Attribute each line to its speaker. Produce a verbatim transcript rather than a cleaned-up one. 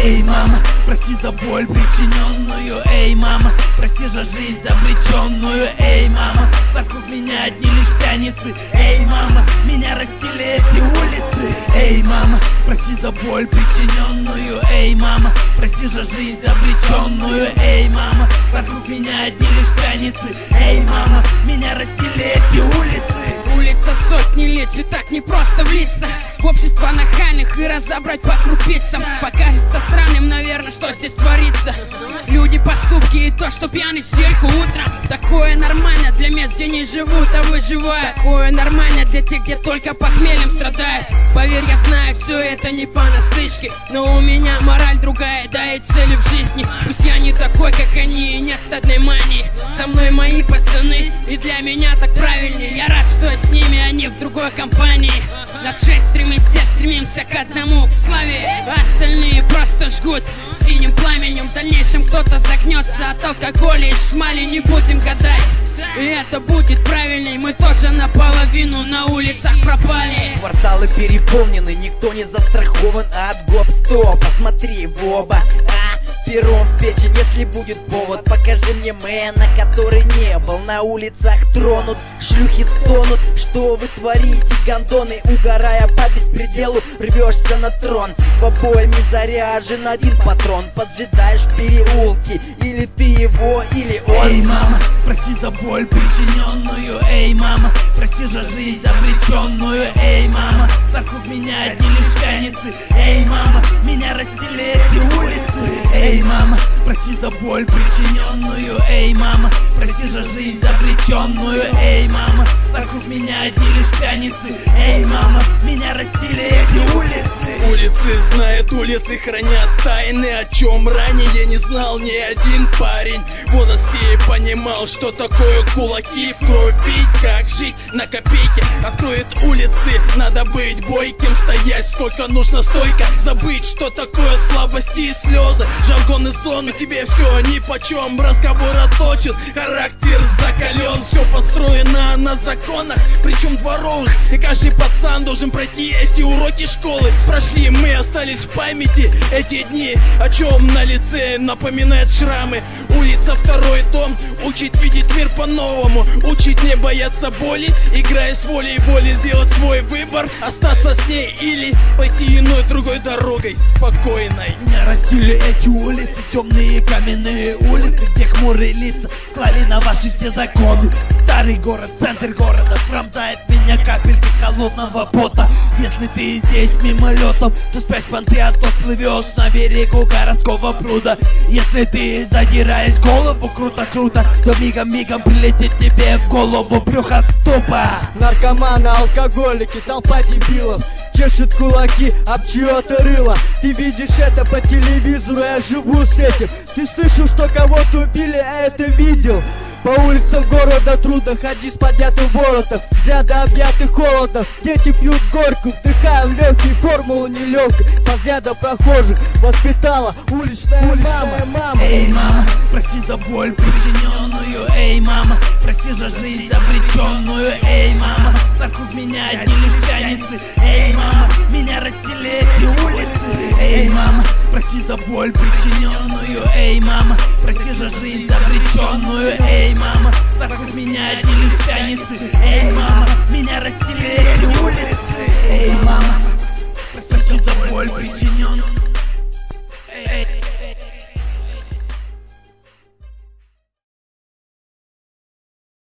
Speaker 1: Эй, мама, прости за боль причиненную. Эй, мама, прости за жизнь обреченную. Эй, мама, вокруг меня одни лишь пьяницы. Эй, мама, меня растили эти улицы. Эй, мама, прости за боль причиненную. Эй, мама, прости за жизнь обреченную. Эй, мама, вокруг меня одни лишь пьяницы. Эй, мама, меня растили эти улицы.
Speaker 2: Улица сотни лет, и так не просто влиться в общество нахальных и разобрать по крупицам. Покажется странным, наверное, что здесь творится. Люди, поступки и то, что пьяный в стельку утром. Такое нормально для мест, где не живут, а выживают. Такое нормально для тех, где только похмельем страдают. Поверь, я знаю, все это не понасычке, но у меня мораль другая, да и цели в жизни. Пусть я не такой, как они, и нет стадной мании. Со мной мои пацаны, и для меня так правильнее. Я рад, что с ними, они в другой компании. Нас шесть стремимся, все стремимся к одному, к славе. Остальные просто жгут синим пламенем. В дальнейшем кто-то загнется от алкоголя и шмали. Не будем гадать, и это будет правильней. Мы тоже наполовину на улицах пропали.
Speaker 3: Кварталы переполнены, никто не застрахован от гоп-стоп. Посмотри в оба, а, пером в печень, если будет повод. Покажи мне мэна, который не был на улицах тронут. Шлюхи стонут, что вы творите, гондоны? Угорая по беспределу, рвешься на трон. В обоими заряжен один патрон. Поджидаешь в переулке, или ты его, или он.
Speaker 1: Эй, мама, прости за боль причиненную. Эй, мама, прости за жизнь обреченную. Эй, мама, вокруг меня одни лишь пьяницы. Эй, мама, меня растили эти улицы. Эй, мама, прости за боль причиненную. Эй, мама, прости за жизнь обреченную. Эй, мама, вокруг меня одни лишь пьяницы. Эй, мама, меня растили эти улицы.
Speaker 4: Улицы знают, улицы хранят тайны, о чем ранее не знал ни один парень. В возрасте понимал, что такое кулаки, в кровь бить, как жить на копейки. Откроет улицы, надо быть бойким, стоять сколько нужно стойко. Забыть, что такое слабости и слезы, жаргон и сон, тебе все нипочем. Разговор отточен, характер закален, все построено на законах, причем дворовых. И каждый пацан должен пройти эти уроки школы. Прошли, мы остались в памяти эти дни, о чем на лице напоминает шрамы. Улица второй дом, учить видеть мир по-новому, учить не бояться боли, играя с волей воли, сделать свой выбор, остаться с ней или пойти иной другой дорогой, спокойной.
Speaker 1: Меня растили эти улицы, темные каменные улицы, где хмурые лица клали на ваши все законы. Старый город, центр города, пронзает меня капельки холодного пота. Если ты здесь мимолетом, то спрячь понты, а то всплывешь на берегу городского пруда. Если ты задираешь голову круто-круто, то мигом-мигом прилетит тебе в голову брюхо тупо.
Speaker 5: Наркоманы, алкоголики, толпа дебилов чешет кулаки об чье-то рыло. Ты видишь это по телевизору, я живу с этим. Ты слышал, что кого-то убили, а это видел. По улицам города трудно ходить с поднятым воротом, взгляды объяты холодом. Дети пьют горьку, вдыхаем легкие, формулу нелегкой. По взглядам прохожих воспитала уличная, уличная мама. мама.
Speaker 1: Эй, мама, прости за боль причиненную. Эй, мама, прости за жизнь обреченную. Эй, мама, вокруг меня одни лишь пьяницы. Эй, мама, меня растили эти улицы. Эй, мама, прости за боль причиненную. Эй, мама, прости за жизнь обреченную. Эй, мама, вокруг меня одни лишь пьяницы. Эй, мама, меня растили